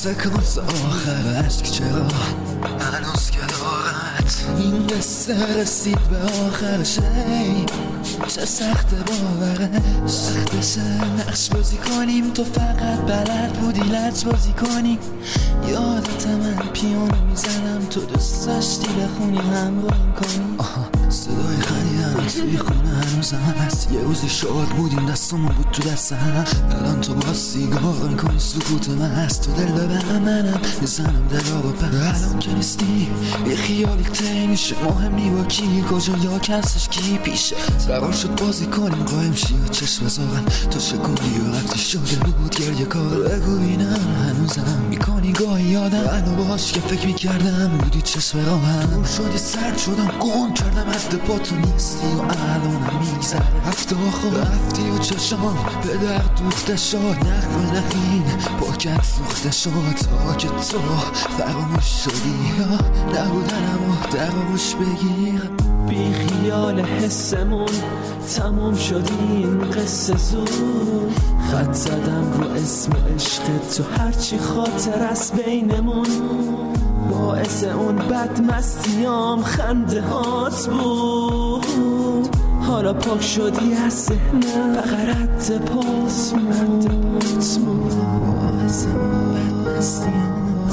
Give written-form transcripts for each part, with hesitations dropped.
سکانس آخر عشق چرا هنوز که دارد این قصه رسید به آخرش چه سخت باورش سختشه نقش بازی کنیم تو فقط بلد بودی لج بازی کنی یادت من پیانو میزنم تو دوست داشتی بخونی همراهیم کنی صدای خریدن توی خونه هنوزم هست یه روزی شاد بودیم دستمون بود تو دست هم الان تو با سیگار میکنی سکوت من هست تو دل به منم میزنم دلا با پس الان که نیستی یه خیالی تی میشه مهم نی با کی کجا یا کسش کی پیشه قرار شد بازی کنیم قایم شی و چشم بذارم تو شکوندی و رفتی شده بود گریه کار بگو بینم هنوزم میکنی گاهی یادم الان باش که فکر میکردم بودی چشم راهم دور شدی سرد شدم گم کردم حد پا تو نیستی و الانم میگذره هفته آخر رفتی و چشام به درد دوخته شد نخوه نخین پاکت سوخته شد تا که تو فراموش شدی یا نبودنم و در آغوش بگیر بی خیال حسمون تموم شدی این قصه زود خط زدم رو اسم عشق تو هرچی خاطر از بینمون باعث اون بدمستیام خنده هات بود حالا پاک شدی از ذهنم فقط رد پاس مون باعث اون بدمستیام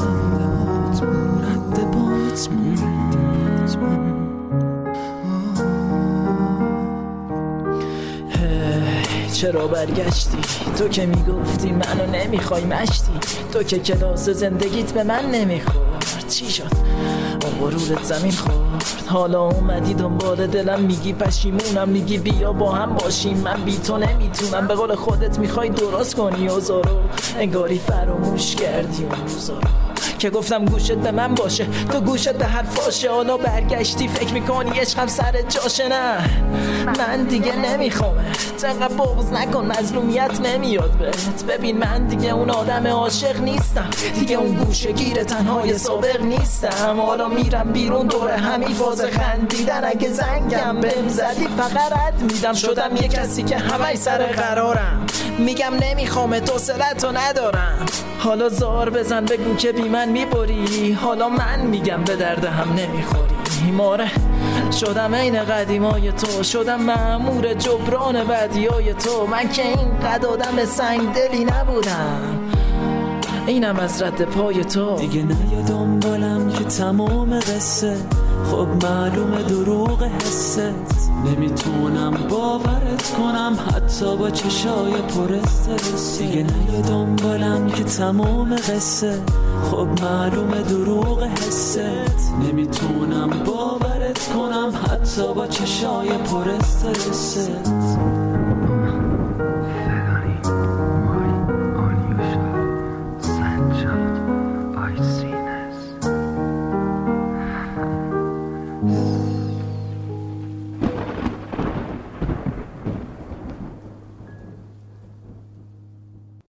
رد پاس مون چرا برگشتی تو که میگفتی منو نمیخوای مشتی تو که کلاس زندگیت به من نمیخورد چی شد اون غرورت زمین خورد حالا اومدی دنبال دلم میگی پشیمونم میگی بیا با هم باشیم من بی تو نمیتونم به قول خودت میخوای درست کنی اوضاعو انگاری فراموش کردی اون روزا رو که گفتم گوشت به من باشه تو گوشت به حرفاشه حالا برگشتی فکر میکنی عشقم سر جاشه نه من دیگه نمیخوامت انقدر بغض نکن مظلومیت نمیاد بهت ببین من دیگه اون آدم عاشق نیستم دیگه اون گوشه گیر تنهای سابق نیستم حالا میرم بیرون دور همین فاز خندیدن اگه زنگم بهم زدی فقط رد میدم شدم یه کسی که همه سر قرارم میگم نمیخوامت حوصله‌تو ندارم حالا زار بزن بگو که بی من میبری حالا من میگم به درد هم نمیخوری ماره شدم عین قدیمای تو شدم مأمور جبران بدیای تو من که اینقدر آدم سنگ دلی نبودم اینم از رد پای تو دیگه نیا دنبالم که تمام قصه خب معلومه دروغ حست نمیتونم باورت کنم حتی با چشای پر استرس دیگه نیا دنبالم که تمام قصه خب معلومه دروغ حست نمیتونم باورت کنم حتی با چشای پر استرس